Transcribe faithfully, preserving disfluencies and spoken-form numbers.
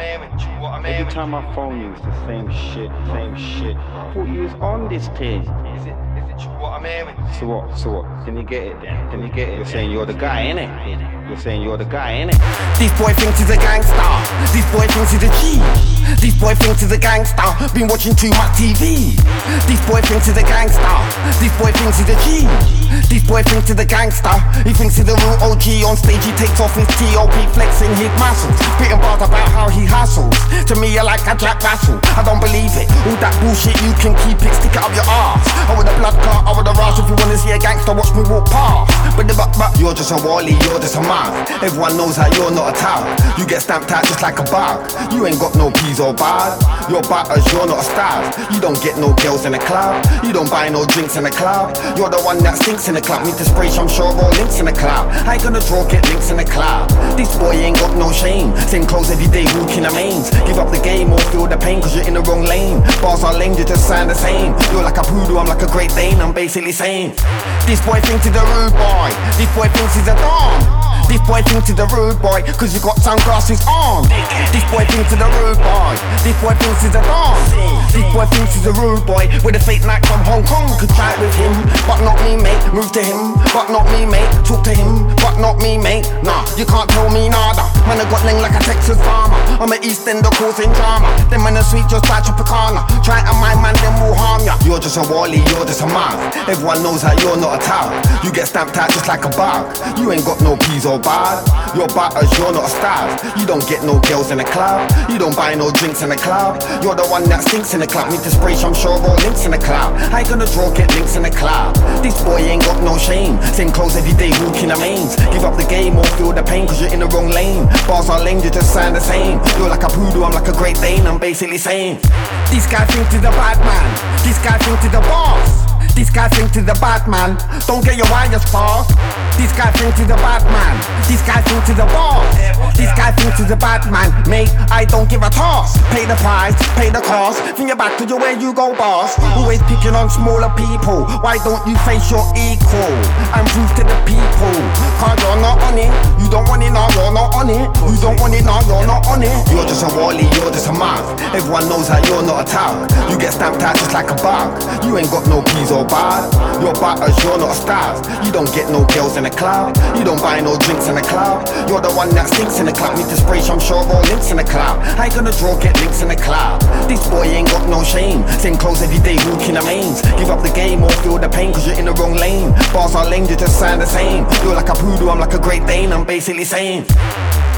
hearing? Do what I'm Every hearing? time I phone you, it's the same shit, same shit. I thought you was on this thing. Is it, is it true what I'm hearing? So what, so what? Can you get it then? Can you get it? You're saying you're the guy, innit? You're saying you're the guy, innit? This boy thinks he's a gangster. This boy thinks he's a G. This boy thinks he's a gangster. Been watching too much T V. This boy thinks he's a gangster. This boy thinks he's a G. This boy thinks he's a gangster. He thinks he's a real O G. On stage he takes off his T O P, flexing his muscles, spitting bars about how he hustles. To me you're like a Jack Russell. I don't believe it. All that bullshit you can keep it. Stick it up your arse. I want a blood clot, I want a rush. If you wanna see a gangster, watch me walk past. But the but but you're just a wally, you're just a mug. Everyone knows how you're not a tout. You get stamped out just like a bug. You ain't got no peas or bars. You're butters, you're not a star. You don't get no girls in the club. You don't buy no drinks in the club. You're the one that stinks in the club. Need to spray some sure all links in the club. I ain't gonna draw, get links in the club. This boy ain't got no shame. Same clothes every day, walking the mains. Give up the game or feel the pain, cause you're in the wrong lane. Bars are lame, you just sound the same. You're like a poodle, I'm like a Great Dane. I'm basically saying, this boy thinks he's a rude boy. This boy thinks he's a dom. This boy thinks he's a rude boy, cause he got sunglasses on. This boy thinks he's a rude boy. This boy thinks he's a dom. This boy thinks he's a rude boy with a fake night from Hong Kong. Could try it with him, but not me, mate. Move to him, but not me, mate. Talk to him, but not me, mate. Nah, you can't tell me nada. Man, I got ling like a Texas farmer. I'm an East Ender causing drama. Them man are sweet just like Tropicana. Try and my man, them will harm ya. You're just a wally, you're just a mug. Everyone knows that you're not a tout. You get stamped out just like a bug. You ain't got no peas or bars. You're butters, you're not a star. You don't get no girls in the club. You don't buy no drinks in the club. You're the one that stinks in the club. Need to spray some sure all links in the club. I ain't gonna draw, get links in the club. This boy ain't got no shame. Same clothes every day, walking the mains. Give up the game or feel the pain, cause you're in the wrong lane. Bars are lame, you just sound the same. You're like a poodle, I'm like a Great Dane. I'm basically saying, this guy thinks he's a bad man. This guy thinks he's a boss. This guy thinks he's a bad man. Don't get your wires crossed. This guy thinks he's a bad man. This guy thinks he's a boss. This guy thinks he's a bad man. Mate, I don't give a toss. Pay the price, pay the cost. Think you're back to your where you go, boss. Always picking on smaller people. Why don't you face your equal and prove to the people? Cause you're not on it. You don't want it, no, you're not on it. You don't want it, no, you're not on it. You're just a wally, you're just a mug. Everyone knows that you're not a tout. You get stamped out just like a bug. You ain't got no peas or bars. You're butters, you're not a star. You don't get no girls in the club. You don't buy no drinks in the club. You're the one that stinks in the club. Need to spray some sure all links in the club. I ain't gonna draw, get links in the club. This boy ain't got no shame. Same clothes every day, walking the mains. Give up the game or feel the pain, cause you're in the wrong lane. Bars are lame, you just sound the same. You're like a poodle, I'm like a Great Dane. I'm basically saying,